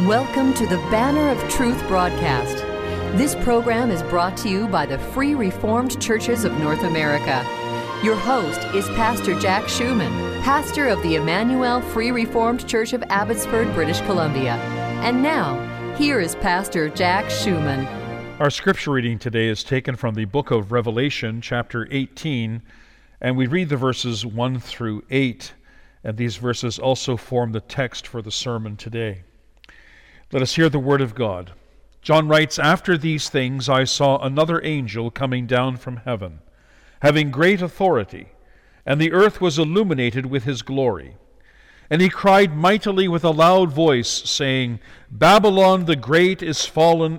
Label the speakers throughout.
Speaker 1: Welcome to the Banner of Truth broadcast. This program is brought to you by the Free Reformed Churches of North America. Your host is Pastor Jack Schumann, pastor of the Emmanuel Free Reformed Church of Abbotsford, British Columbia. And now, here is Pastor Jack Schumann.
Speaker 2: Our scripture reading today is taken from the book of Revelation, chapter 18, and we read the verses 1 through 8, and these verses also form the text for the sermon today. Let us hear the word of God. John writes, "After these things I saw another angel coming down from heaven, having great authority, and the earth was illuminated with his glory. And he cried mightily with a loud voice, saying, Babylon the great is fallen,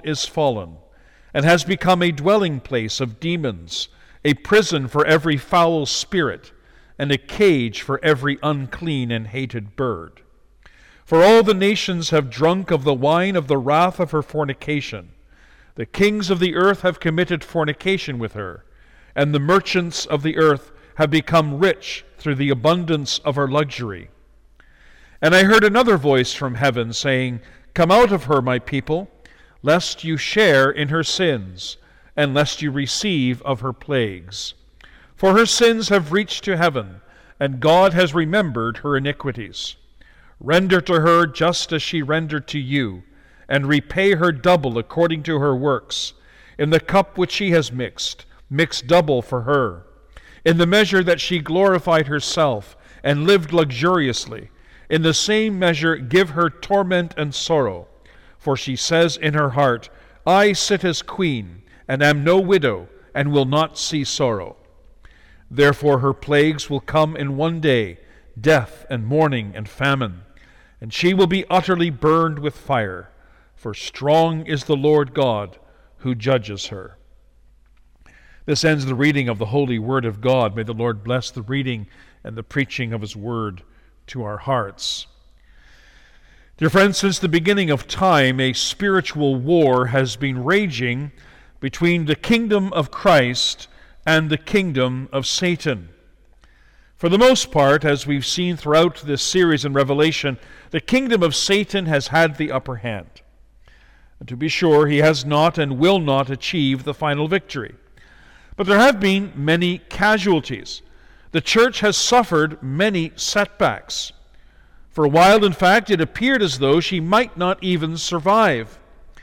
Speaker 2: and has become a dwelling place of demons, a prison for every foul spirit, and a cage for every unclean and hated bird. For all the nations have drunk of the wine of the wrath of her fornication. The kings of the earth have committed fornication with her, and the merchants of the earth have become rich through the abundance of her luxury. And I heard another voice from heaven saying, Come out of her, my people, lest you share in her sins, and lest you receive of her plagues. For her sins have reached to heaven, and God has remembered her iniquities. Render to her just as she rendered to you, and repay her double according to her works. In the cup which she has mix double for her. In the measure that she glorified herself and lived luxuriously, in the same measure give her torment and sorrow. For she says in her heart, I sit as queen, and am no widow, and will not see sorrow. Therefore her plagues will come in one day, death and mourning and famine. And she will be utterly burned with fire, for strong is the Lord God who judges her." This ends the reading of the holy word of God. May the Lord bless the reading and the preaching of his word to our hearts. Dear friends, since the beginning of time, a spiritual war has been raging between the kingdom of Christ and the kingdom of Satan. For the most part, as we've seen throughout this series in Revelation, the kingdom of Satan has had the upper hand. And to be sure, he has not and will not achieve the final victory. But there have been many casualties. The church has suffered many setbacks. For a while, in fact, it appeared as though she might not even survive.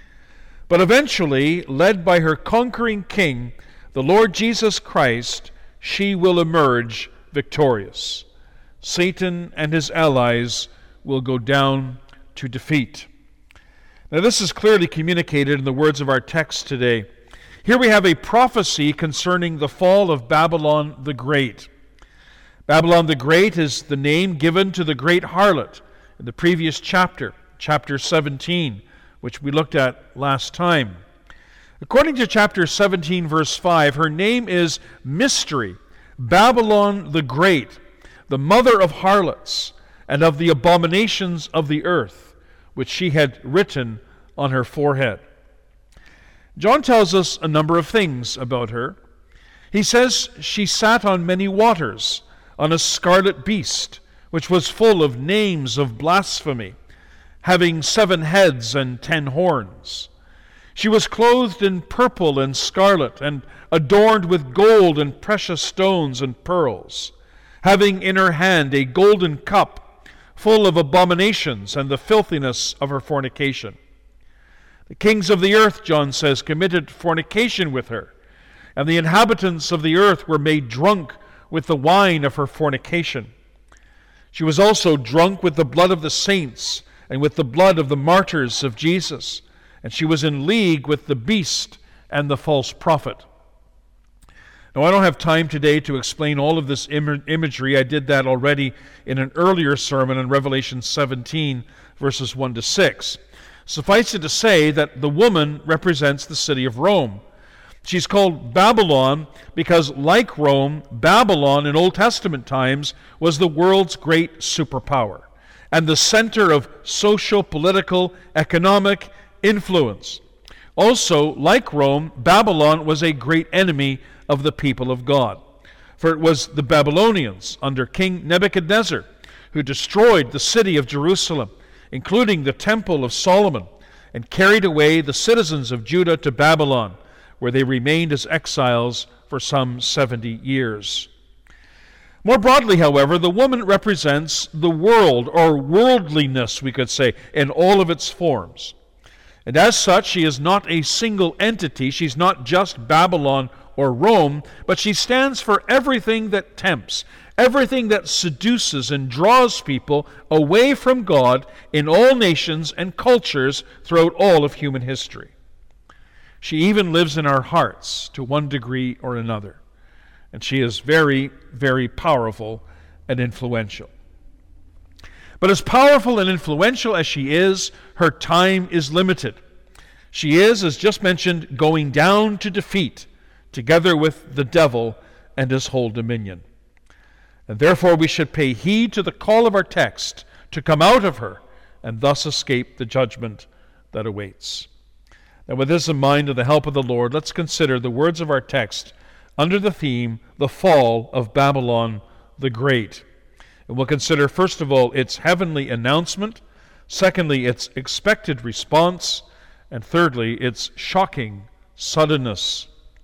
Speaker 2: But eventually, led by her conquering king, the Lord Jesus Christ, she will emerge victorious. Satan and his allies will go down to defeat. Now, this is clearly communicated in the words of our text today. Here we have a prophecy concerning the fall of Babylon the Great. Babylon the Great is the name given to the great harlot in the previous chapter, chapter 17, which we looked at last time. According to chapter 17, verse 5, her name is Mystery, Babylon the Great, the mother of harlots and of the abominations of the earth, which she had written on her forehead. John tells us a number of things about her. He says she sat on many waters, on a scarlet beast, which was full of names of blasphemy, having 7 heads and 10 horns. She was clothed in purple and scarlet, and adorned with gold and precious stones and pearls, having in her hand a golden cup full of abominations and the filthiness of her fornication. The kings of the earth, John says, committed fornication with her, and the inhabitants of the earth were made drunk with the wine of her fornication. She was also drunk with the blood of the saints and with the blood of the martyrs of Jesus, and she was in league with the beast and the false prophet. Now, I don't have time today to explain all of this imagery. I did that already in an earlier sermon in Revelation 17, verses 1 to 6. Suffice it to say that the woman represents the city of Rome. She's called Babylon because, like Rome, Babylon in Old Testament times was the world's great superpower and the center of social, political, economic influence. Also, like Rome, Babylon was a great enemy of the people of God. For it was the Babylonians under King Nebuchadnezzar who destroyed the city of Jerusalem including the Temple of Solomon, and carried away the citizens of Judah to Babylon, where they remained as exiles for some 70 years. More broadly, however, the woman represents the world, or worldliness, we could say, in all of its forms. And as such, she is not a single entity. She's not just Babylon or Rome, but she stands for everything that tempts, everything that seduces and draws people away from God in all nations and cultures throughout all of human history. She even lives in our hearts to one degree or another. And she is very, very powerful and influential. But as powerful and influential as she is, her time is limited. She is, as just mentioned, going down to defeat, together with the devil and his whole dominion. And therefore we should pay heed to the call of our text to come out of her and thus escape the judgment that awaits. Now, with this in mind and the help of the Lord, let's consider the words of our text under the theme, the fall of Babylon the Great. And we'll consider, first of all, its heavenly announcement, secondly, its expected response, and thirdly, its shocking suddenness.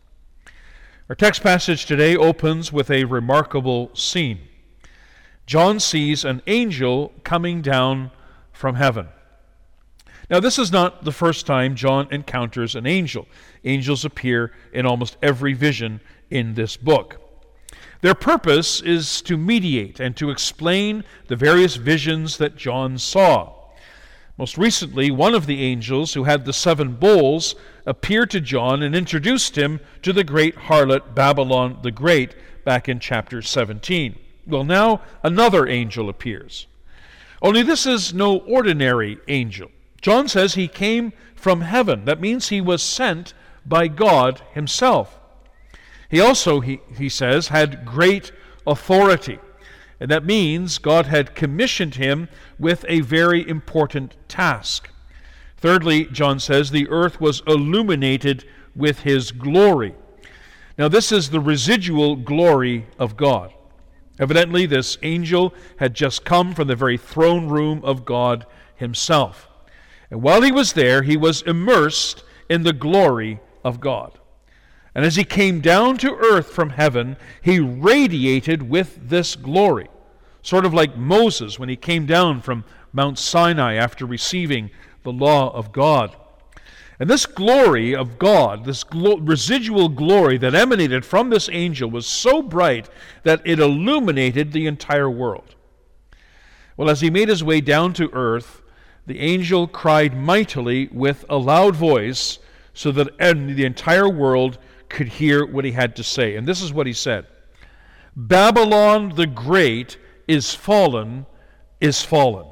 Speaker 2: Our text passage today opens with a remarkable scene. John sees an angel coming down from heaven. Now, this is not the first time John encounters an angel. Angels appear in almost every vision in this book. Their purpose is to mediate and to explain the various visions that John saw. Most recently, one of the angels who had the 7 bowls appeared to John and introduced him to the great harlot Babylon the Great back in chapter 17. Well, now another angel appears. Only this is no ordinary angel. John says he came from heaven. That means he was sent by God himself. He also, he says, had great authority. And that means God had commissioned him with a very important task. Thirdly, John says, the earth was illuminated with his glory. Now, this is the residual glory of God. Evidently, this angel had just come from the very throne room of God himself. And while he was there, he was immersed in the glory of God. And as he came down to earth from heaven, he radiated with this glory. Sort of like Moses when he came down from Mount Sinai after receiving the law of God. And this glory of God, this residual glory that emanated from this angel was so bright that it illuminated the entire world. Well, as he made his way down to earth, the angel cried mightily with a loud voice so that the entire world could hear what he had to say. And this is what he said: Babylon the Great is fallen, is fallen.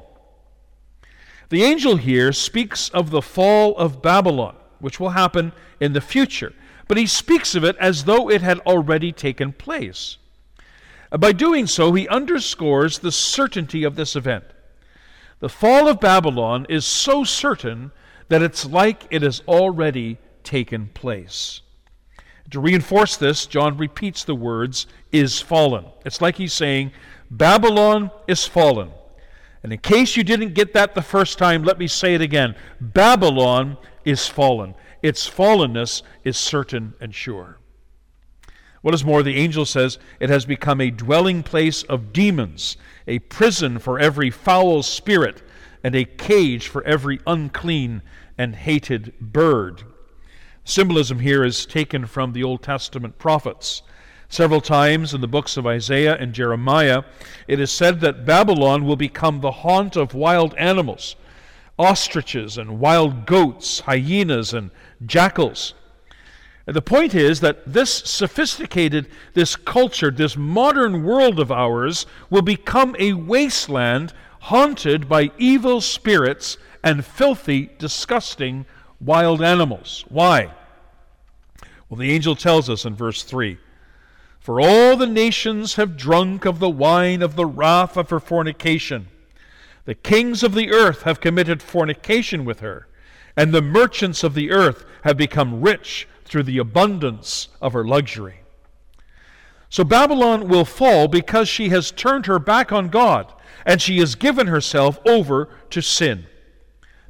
Speaker 2: The angel here speaks of the fall of Babylon, which will happen in the future, but he speaks of it as though it had already taken place. By doing so, he underscores the certainty of this event. The fall of Babylon is so certain that it's like it has already taken place. To reinforce this, John repeats the words, is fallen. It's like he's saying, Babylon is fallen. And in case you didn't get that the first time, let me say it again. Babylon is fallen. Its fallenness is certain and sure. What is more, the angel says it has become a dwelling place of demons, a prison for every foul spirit, and a cage for every unclean and hated bird. Symbolism here is taken from the Old Testament prophets. Several times in the books of Isaiah and Jeremiah, it is said that Babylon will become the haunt of wild animals, ostriches and wild goats, hyenas and jackals. And the point is that this sophisticated, this culture, this modern world of ours will become a wasteland haunted by evil spirits and filthy, disgusting wild animals. Why? Well, the angel tells us in verse 3, For all the nations have drunk of the wine of the wrath of her fornication. The kings of the earth have committed fornication with her, and the merchants of the earth have become rich through the abundance of her luxury. So Babylon will fall because she has turned her back on God, and she has given herself over to sin.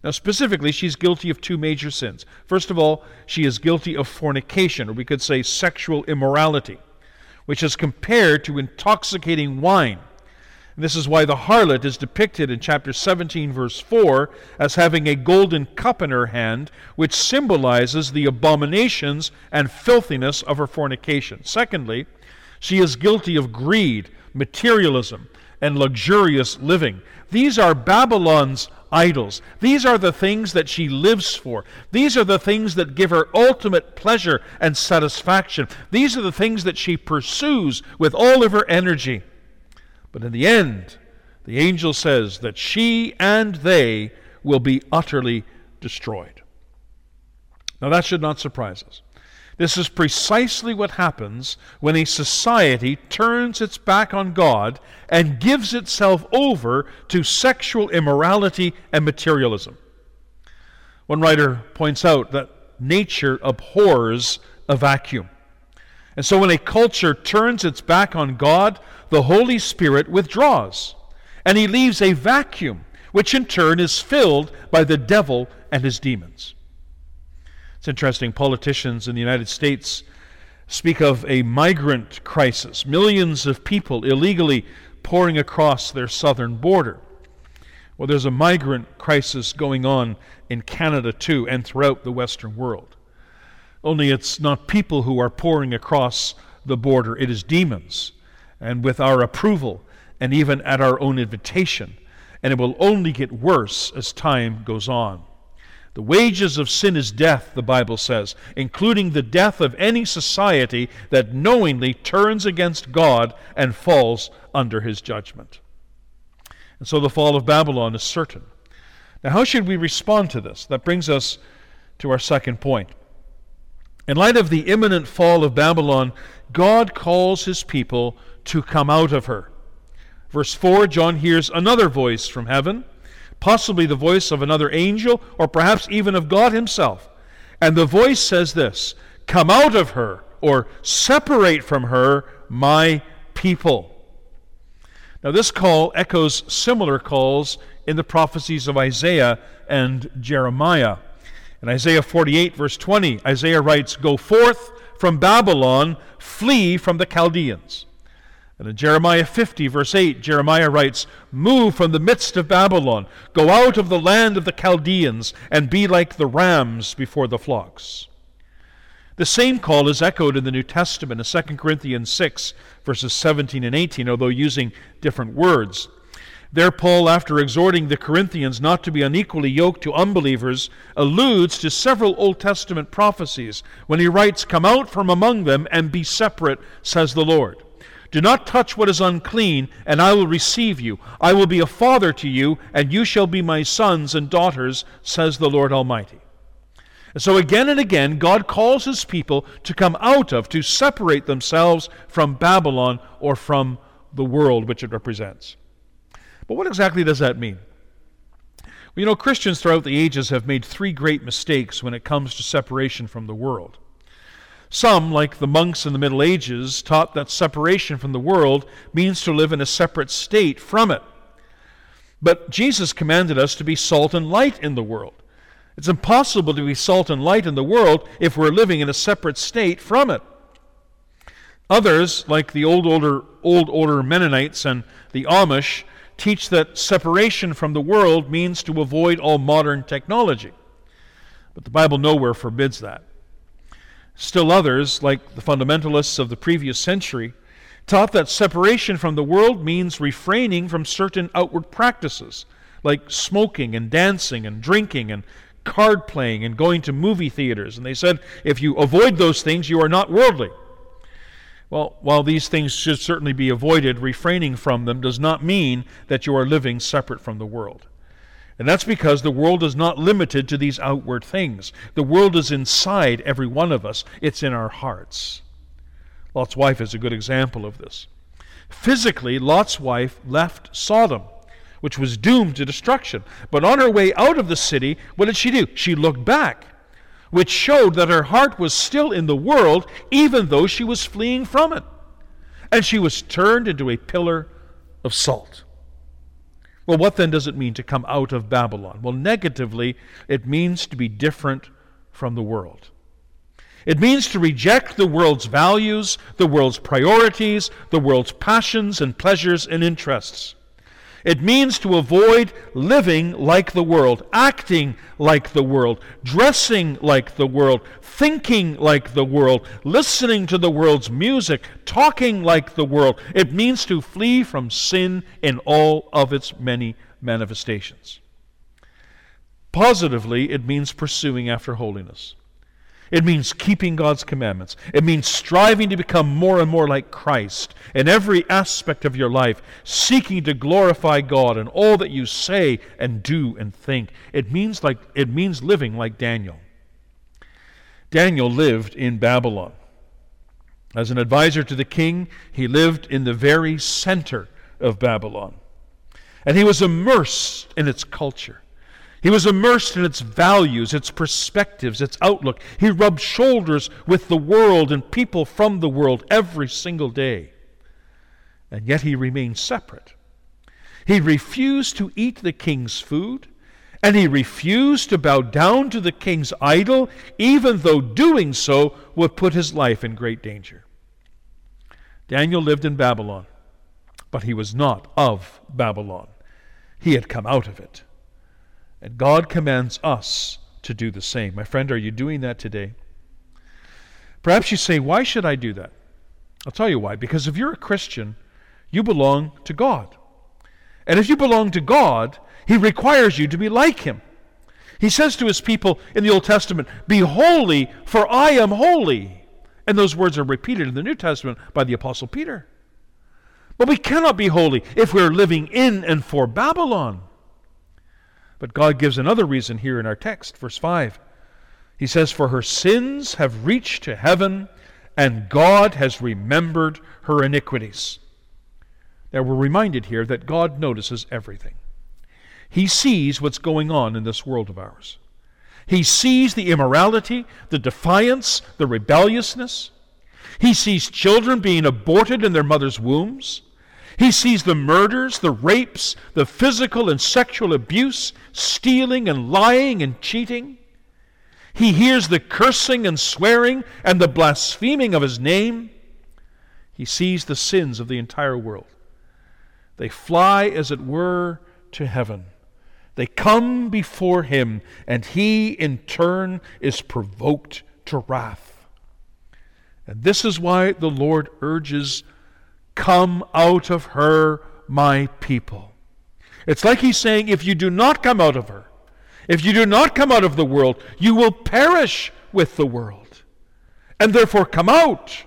Speaker 2: Now, specifically, she's guilty of two major sins. First of all, she is guilty of fornication, or we could say sexual immorality, which is compared to intoxicating wine. And this is why the harlot is depicted in chapter 17, verse 4, as having a golden cup in her hand, which symbolizes the abominations and filthiness of her fornication. Secondly, she is guilty of greed, materialism, and luxurious living. These are Babylon's idols. These are the things that she lives for. These are the things that give her ultimate pleasure and satisfaction. These are the things that she pursues with all of her energy. But in the end, the angel says that she and they will be utterly destroyed. Now that should not surprise us. This is precisely what happens when a society turns its back on God and gives itself over to sexual immorality and materialism. One writer points out that nature abhors a vacuum. And so when a culture turns its back on God, the Holy Spirit withdraws, and he leaves a vacuum, which in turn is filled by the devil and his demons. It's interesting, politicians in the United States speak of a migrant crisis, millions of people illegally pouring across their southern border. Well, there's a migrant crisis going on in Canada too, and throughout the Western world. Only it's not people who are pouring across the border, it is demons, and with our approval, and even at our own invitation. And it will only get worse as time goes on. The wages of sin is death, the Bible says, including the death of any society that knowingly turns against God and falls under his judgment. And so the fall of Babylon is certain. Now, how should we respond to this? That brings us to our second point. In light of the imminent fall of Babylon, God calls his people to come out of her. Verse 4, John hears another voice from heaven, possibly the voice of another angel, or perhaps even of God himself. And the voice says this, "Come out of her," or "Separate from her, my people." Now this call echoes similar calls in the prophecies of Isaiah and Jeremiah. In Isaiah 48, verse 20, Isaiah writes, "Go forth from Babylon, flee from the Chaldeans." And in Jeremiah 50, verse 8, Jeremiah writes, "Move from the midst of Babylon, go out of the land of the Chaldeans, and be like the rams before the flocks." The same call is echoed in the New Testament in 2 Corinthians 6, verses 17 and 18, although using different words. There Paul, after exhorting the Corinthians not to be unequally yoked to unbelievers, alludes to several Old Testament prophecies when he writes, "Come out from among them and be separate, says the Lord. Do not touch what is unclean, and I will receive you. I will be a father to you, and you shall be my sons and daughters, says the Lord Almighty." And so again and again, God calls his people to come out of, to separate themselves from Babylon or from the world which it represents. But what exactly does that mean? Well, Christians throughout the ages have made three great mistakes when it comes to separation from the world. Some, like the monks in the Middle Ages, taught that separation from the world means to live in a separate state from it. But Jesus commanded us to be salt and light in the world. It's impossible to be salt and light in the world if we're living in a separate state from it. Others, like the old order Mennonites and the Amish, teach that separation from the world means to avoid all modern technology. But the Bible nowhere forbids that. Still others, like the fundamentalists of the previous century, taught that separation from the world means refraining from certain outward practices, like smoking and dancing and drinking and card playing and going to movie theaters. And they said, if you avoid those things, you are not worldly. Well, while these things should certainly be avoided, refraining from them does not mean that you are living separate from the world. And that's because the world is not limited to these outward things. The world is inside every one of us. It's in our hearts. Lot's wife is a good example of this. Physically, Lot's wife left Sodom, which was doomed to destruction. But on her way out of the city, what did she do? She looked back, which showed that her heart was still in the world, even though she was fleeing from it. And she was turned into a pillar of salt. Well, what then does it mean to come out of Babylon? Well, negatively, it means to be different from the world. It means to reject the world's values, the world's priorities, the world's passions and pleasures and interests. It means to avoid living like the world, acting like the world, dressing like the world, thinking like the world, listening to the world's music, talking like the world. It means to flee from sin in all of its many manifestations. Positively, it means pursuing after holiness. It means keeping God's commandments. It means striving to become more and more like Christ in every aspect of your life, seeking to glorify God in all that you say and do and think. It means living like Daniel. Daniel lived in Babylon. As an advisor to the king, he lived in the very center of Babylon. And he was immersed in its culture. He was immersed in its values, its perspectives, its outlook. He rubbed shoulders with the world and people from the world every single day. And yet he remained separate. He refused to eat the king's food, and he refused to bow down to the king's idol, even though doing so would put his life in great danger. Daniel lived in Babylon, but he was not of Babylon. He had come out of it. And God commands us to do the same. My friend, are you doing that today? Perhaps you say, why should I do that? I'll tell you why. Because if you're a Christian, you belong to God. And if you belong to God, He requires you to be like Him. He says to His people in the Old Testament, "Be holy, for I am holy." And those words are repeated in the New Testament by the Apostle Peter. But we cannot be holy if we're living in and for Babylon. But God gives another reason here in our text, verse 5. He says, "For her sins have reached to heaven, and God has remembered her iniquities." Now we're reminded here that God notices everything. He sees what's going on in this world of ours. He sees the immorality, the defiance, the rebelliousness. He sees children being aborted in their mother's wombs. He sees the murders, the rapes, the physical and sexual abuse, stealing and lying and cheating. He hears the cursing and swearing and the blaspheming of His name. He sees the sins of the entire world. They fly, as it were, to heaven. They come before Him, and He, in turn, is provoked to wrath. And this is why the Lord urges, "Come out of her, my people." It's like He's saying, if you do not come out of her, if you do not come out of the world, you will perish with the world. And therefore come out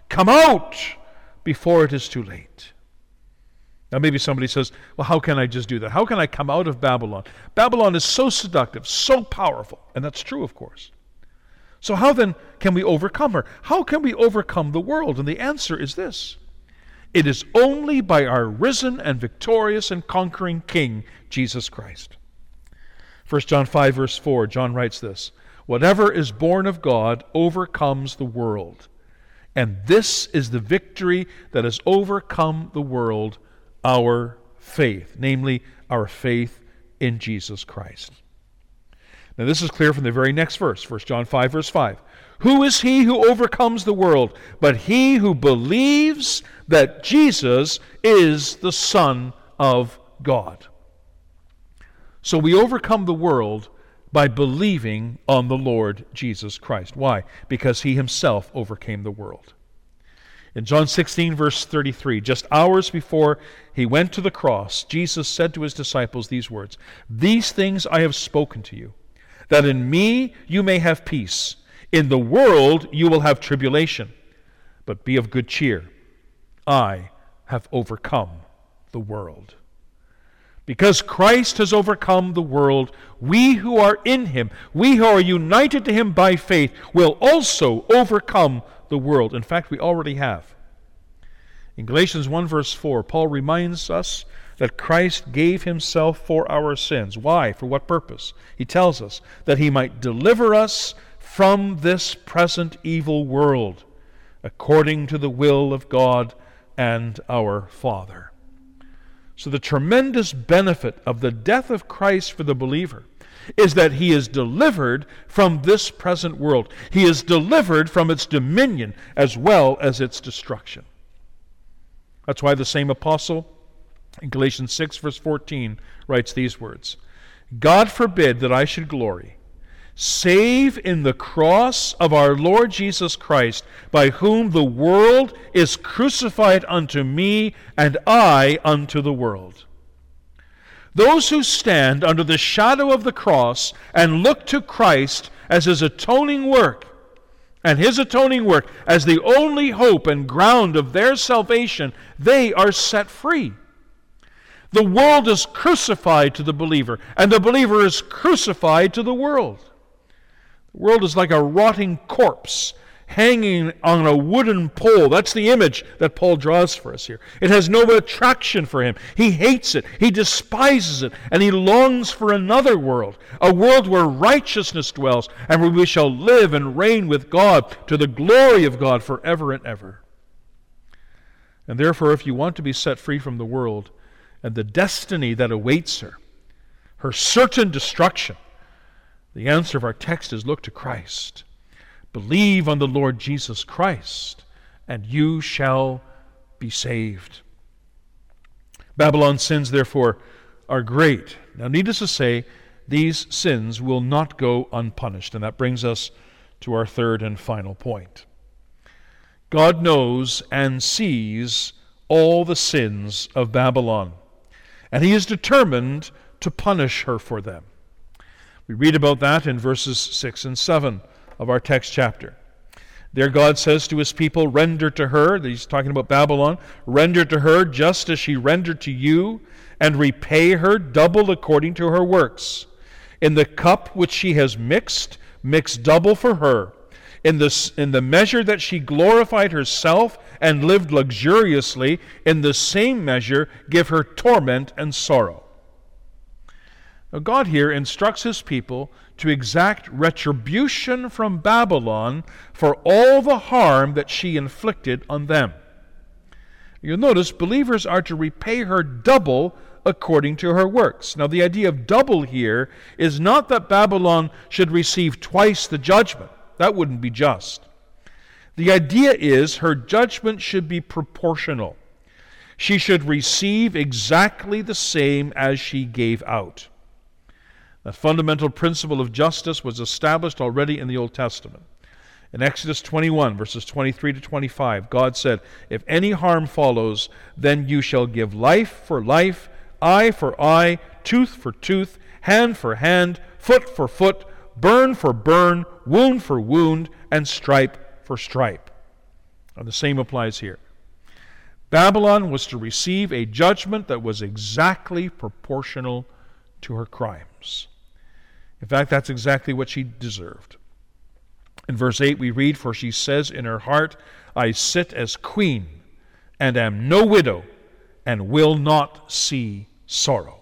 Speaker 2: before it is too late. Now maybe somebody says, well, how can I just do that? How can I come out of Babylon? Babylon is so seductive, so powerful. And that's true, of course. So how then can we overcome her? How can we overcome the world? And the answer is this: it is only by our risen and victorious and conquering King, Jesus Christ. 1 John 5, verse 4, John writes this: "Whatever is born of God overcomes the world. And this is the victory that has overcome the world, our faith," namely, our faith in Jesus Christ. Now this is clear from the very next verse, 1 John 5, verse 5. "Who is he who overcomes the world, but he who believes that Jesus is the Son of God?" So we overcome the world by believing on the Lord Jesus Christ. Why? Because He Himself overcame the world. In John 16, verse 33, just hours before He went to the cross, Jesus said to His disciples these words: "These things I have spoken to you, that in me you may have peace. In the world you will have tribulation, but be of good cheer. I have overcome the world." Because Christ has overcome the world, we who are in Him, we who are united to Him by faith, will also overcome the world. In fact, we already have. In Galatians 1, verse 4, Paul reminds us that Christ gave Himself for our sins. Why? For what purpose? He tells us that He might deliver us from this present evil world, according to the will of God and our Father. So the tremendous benefit of the death of Christ for the believer is that he is delivered from this present world. He is delivered from its dominion as well as its destruction. That's why the same apostle in Galatians 6 verse 14 writes these words, God forbid that I should glory, save in the cross of our Lord Jesus Christ, by whom the world is crucified unto me, and I unto the world. Those who stand under the shadow of the cross and look to Christ as his atoning work, and his atoning work as the only hope and ground of their salvation, they are set free. The world is crucified to the believer, and the believer is crucified to the world. The world is like a rotting corpse hanging on a wooden pole. That's the image that Paul draws for us here. It has no attraction for him. He hates it. He despises it. And he longs for another world, a world where righteousness dwells and where we shall live and reign with God to the glory of God forever and ever. And therefore, if you want to be set free from the world and the destiny that awaits her, her certain destruction, the answer of our text is look to Christ. Believe on the Lord Jesus Christ, and you shall be saved. Babylon's sins, therefore, are great. Now, needless to say, these sins will not go unpunished, and that brings us to our third and final point. God knows and sees all the sins of Babylon, and he is determined to punish her for them. We read about that in verses 6 and 7 of our text chapter. There God says to his people, render to her, he's talking about Babylon, render to her just as she rendered to you, and repay her double according to her works. In the cup which she has mix double for her. In the measure that she glorified herself and lived luxuriously, in the same measure give her torment and sorrow. Now God here instructs his people to exact retribution from Babylon for all the harm that she inflicted on them. You'll notice believers are to repay her double according to her works. Now the idea of double here is not that Babylon should receive twice the judgment. That wouldn't be just. The idea is her judgment should be proportional. She should receive exactly the same as she gave out. The fundamental principle of justice was established already in the Old Testament. In Exodus 21, verses 23 to 25, God said, if any harm follows, then you shall give life for life, eye for eye, tooth for tooth, hand for hand, foot for foot, burn for burn, wound for wound, and stripe for stripe. And the same applies here. Babylon was to receive a judgment that was exactly proportional to her crimes. In fact, that's exactly what she deserved. In verse 8 we read, for she says in her heart, I sit as queen, and am no widow, and will not see sorrow.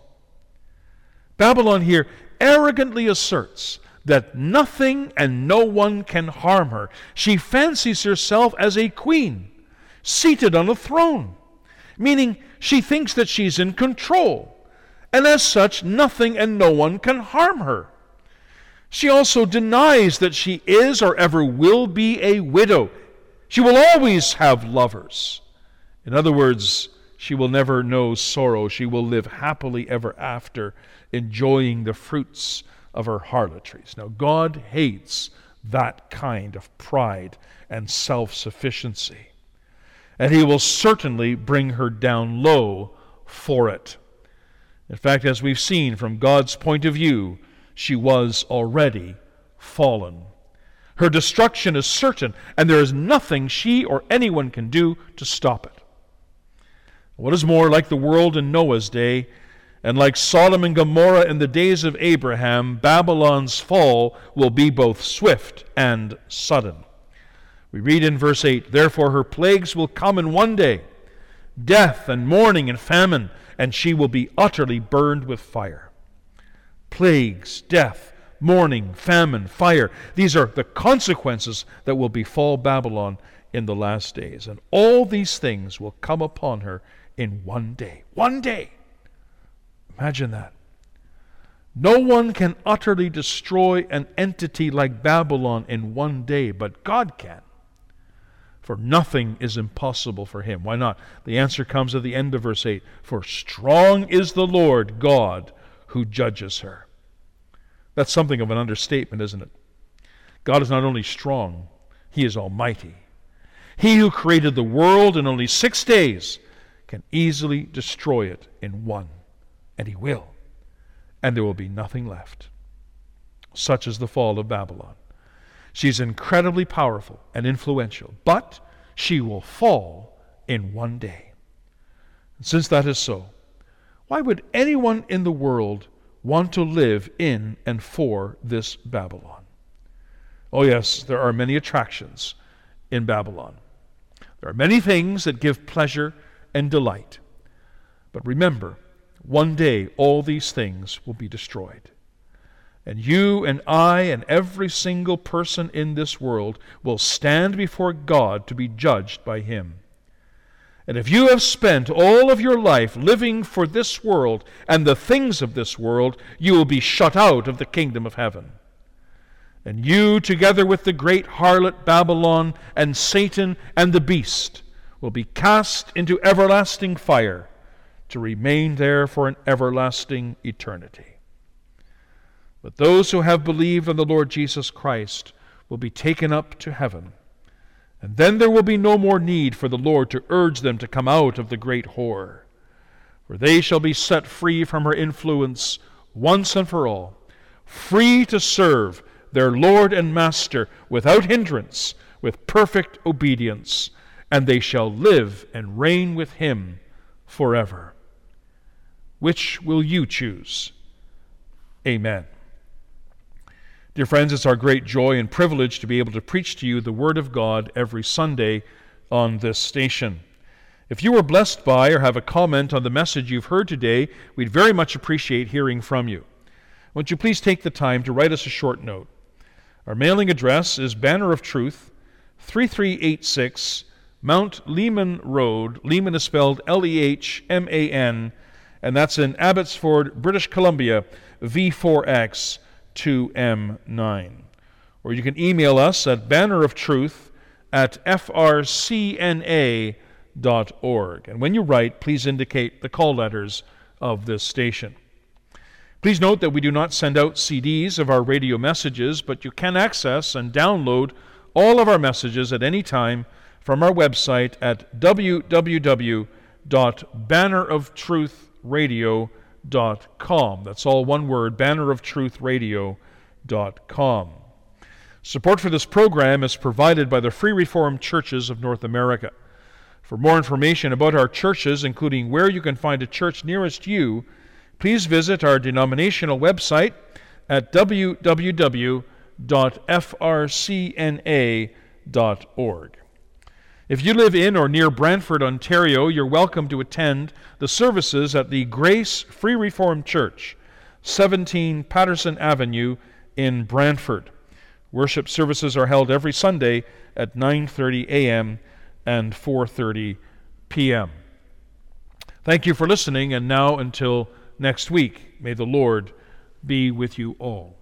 Speaker 2: Babylon here arrogantly asserts that nothing and no one can harm her. She fancies herself as a queen, seated on a throne, meaning she thinks that she's in control, and as such, nothing and no one can harm her. She also denies that she is or ever will be a widow. She will always have lovers. In other words, she will never know sorrow. She will live happily ever after, enjoying the fruits of her harlotries. Now, God hates that kind of pride and self-sufficiency, and he will certainly bring her down low for it. In fact, as we've seen from God's point of view, she was already fallen. Her destruction is certain, and there is nothing she or anyone can do to stop it. What is more, like the world in Noah's day, and like Sodom and Gomorrah in the days of Abraham, Babylon's fall will be both swift and sudden. We read in verse 8, therefore her plagues will come in one day, death and mourning and famine, and she will be utterly burned with fire. Plagues, death, mourning, famine, fire. These are the consequences that will befall Babylon in the last days. And all these things will come upon her in one day. One day. Imagine that. No one can utterly destroy an entity like Babylon in one day, but God can. For nothing is impossible for him. Why not? The answer comes at the end of verse 8. For strong is the Lord God who judges her. That's something of an understatement, isn't it? God is not only strong, He is almighty. He who created the world in only 6 days can easily destroy it in one. And He will. And there will be nothing left. Such is the fall of Babylon. She's incredibly powerful and influential, but she will fall in one day. And since that is so, why would anyone in the world want to live in and for this Babylon? Oh yes, there are many attractions in Babylon. There are many things that give pleasure and delight. But remember, one day all these things will be destroyed. And you and I and every single person in this world will stand before God to be judged by Him. And if you have spent all of your life living for this world and the things of this world, you will be shut out of the kingdom of heaven. And you, together with the great harlot Babylon and Satan and the beast, will be cast into everlasting fire to remain there for an everlasting eternity. But those who have believed on the Lord Jesus Christ will be taken up to heaven. And then there will be no more need for the Lord to urge them to come out of the great whore. For they shall be set free from her influence once and for all, free to serve their Lord and Master without hindrance, with perfect obedience, and they shall live and reign with Him forever. Which will you choose? Amen. Dear friends, it's our great joy and privilege to be able to preach to you the Word of God every Sunday on this station. If you were blessed by or have a comment on the message you've heard today, we'd very much appreciate hearing from you. Won't you please take the time to write us a short note? Our mailing address is Banner of Truth, 3386 Mount Lehman Road. Lehman is spelled Lehman, and that's in Abbotsford, British Columbia, V4X 2M9. Or you can email us at banneroftruth@frcna.org. And when you write, please indicate the call letters of this station. Please note that we do not send out CDs of our radio messages, but you can access and download all of our messages at any time from our website at www.banneroftruthradio.com. That's all one word, banneroftruthradio.com. Support for this program is provided by the Free Reformed Churches of North America. For more information about our churches, including where you can find a church nearest you, please visit our denominational website at www.frcna.org. If you live in or near Brantford, Ontario, you're welcome to attend the services at the Grace Free Reformed Church, 17 Patterson Avenue in Brantford. Worship services are held every Sunday at 9:30 a.m. and 4:30 p.m. Thank you for listening, and now until next week, may the Lord be with you all.